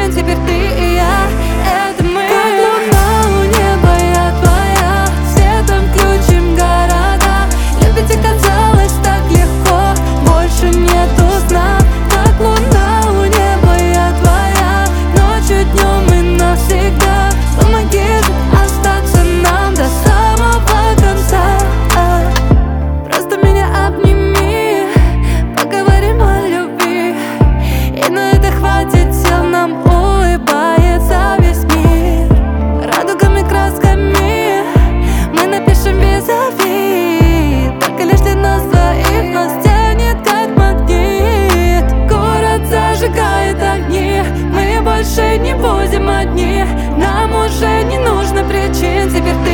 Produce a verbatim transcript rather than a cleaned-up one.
причин. Теперь ты и я, это мы. Как луна у неба, я твоя. Светом включим города. Любить оказалось так легко, больше нету сна. Как луна у неба, я твоя. Ночью, днем и навсегда. Помоги же остаться нам до самого конца. Просто меня обними, поговорим о любви. И на это хватит сил, нам улыбается весь мир. Радугами, красками мы напишем визави. Только лишь для нас двоих нас тянет как магнит. Город зажигает огни, мы больше не будем одни. Нам уже не нужно причин, теперь ты